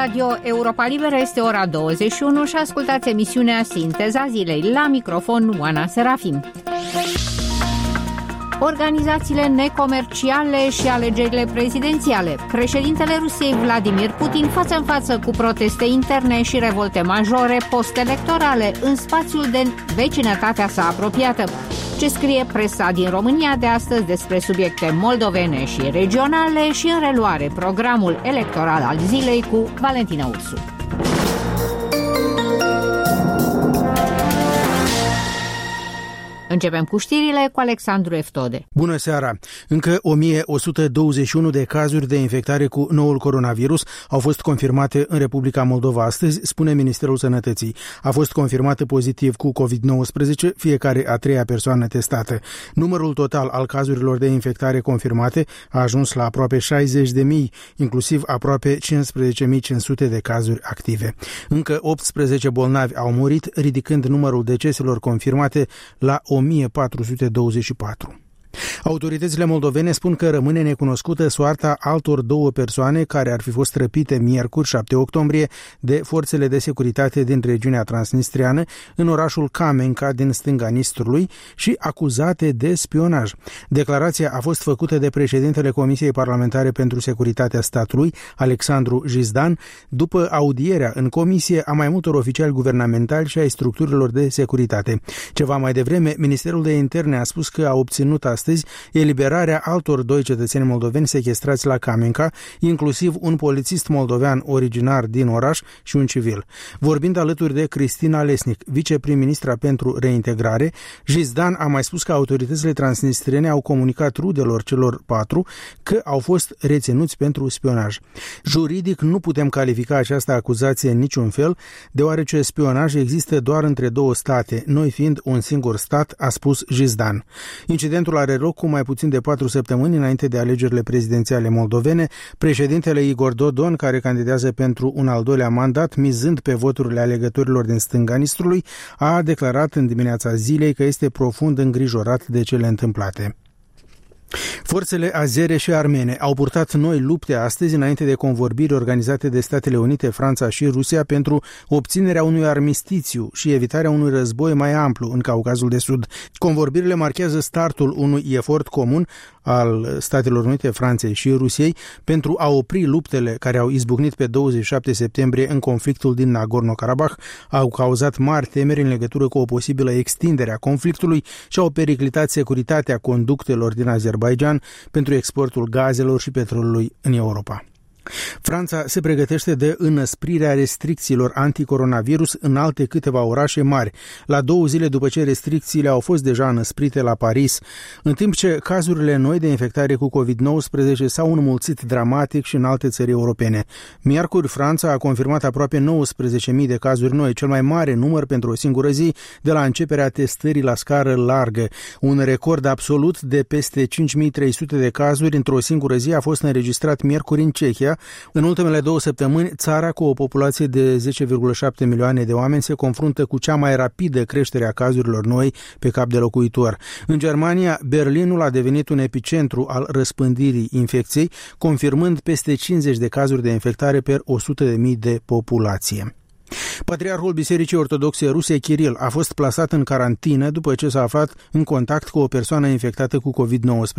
Radio Europa Liberă este ora 21 și ascultați emisiunea Sinteza Zilei. La microfon, Oana Serafim. Organizațiile necomerciale și alegerile prezidențiale. Președintele Rusiei Vladimir Putin față în față cu proteste interne și revolte majore post-electorale în spațiul de vecinătatea sa apropiată. Ce scrie presa din România de astăzi despre subiecte moldovene și regionale și în reluare programul electoral al zilei cu Valentina Ursu. Începem cu știrile cu Alexandru Eftode. Bună seara! Încă 1121 de cazuri de infectare cu noul coronavirus au fost confirmate în Republica Moldova astăzi, spune Ministerul Sănătății. A fost confirmată pozitiv cu COVID-19 fiecare a treia persoană testată. Numărul total al cazurilor de infectare confirmate a ajuns la aproape 60.000, inclusiv aproape 15.500 de cazuri active. Încă 18 bolnavi au murit, ridicând numărul deceselor confirmate la 1424. Autoritățile moldovene spun că rămâne necunoscută soarta altor două persoane care ar fi fost răpite miercuri 7 octombrie de forțele de securitate din regiunea transnistriană în orașul Kamenka din stânga Nistrului și acuzate de spionaj. Declarația a fost făcută de președintele Comisiei Parlamentare pentru Securitatea Statului, Alexandru Jizdan, după audierea în comisie a mai multor oficiali guvernamentali și ai structurilor de securitate. Ceva mai devreme, Ministerul de Interne a spus că a obținut astăzi eliberarea altor doi cetățeni moldoveni sechestrați la Kamenka, inclusiv un polițist moldovean originar din oraș și un civil. Vorbind alături de Cristina Lesnic, viceprim-ministra pentru reintegrare, Jizdan a mai spus că autoritățile transnistriene au comunicat rudelor celor patru că au fost reținuți pentru spionaj. Juridic nu putem califica această acuzație în niciun fel, deoarece spionaj există doar între două state, noi fiind un singur stat, a spus Jizdan. Incidentul are loc cu mai puțin de 4 săptămâni înainte de alegerile prezidențiale moldovene. Președintele Igor Dodon, care candidează pentru un al doilea mandat, mizând pe voturile alegătorilor din stânga Nistrului, a declarat în dimineața zilei că este profund îngrijorat de cele întâmplate. Forțele azere și armene au purtat noi lupte astăzi înainte de convorbiri organizate de Statele Unite, Franța și Rusia pentru obținerea unui armistițiu și evitarea unui război mai amplu în Caucazul de Sud. Convorbirile marchează startul unui efort comun al Statelor Unite, Franței și Rusiei pentru a opri luptele care au izbucnit pe 27 septembrie în conflictul din Nagorno-Karabakh, au cauzat mari temeri în legătură cu o posibilă extindere a conflictului și au periclitat securitatea conductelor din Azerbaidjan pentru exportul gazelor și petrolului în Europa. Franța se pregătește de înăsprirea restricțiilor anticoronavirus în alte câteva orașe mari, la 2 zile după ce restricțiile au fost deja înăsprite la Paris, în timp ce cazurile noi de infectare cu COVID-19 s-au înmulțit dramatic și în alte țări europene. Miercuri, Franța a confirmat aproape 19.000 de cazuri noi, cel mai mare număr pentru o singură zi de la începerea testării la scară largă. Un record absolut de peste 5.300 de cazuri într-o singură zi a fost înregistrat miercuri în Cehia. În ultimele 2 săptămâni, țara cu o populație de 10,7 milioane de oameni se confruntă cu cea mai rapidă creștere a cazurilor noi pe cap de locuitor. În Germania, Berlinul a devenit un epicentru al răspândirii infecției, confirmând peste 50 de cazuri de infectare per 100.000 de populație. Patriarhul Bisericii Ortodoxe Ruse, Kiril, a fost plasat în carantină după ce s-a aflat în contact cu o persoană infectată cu COVID-19.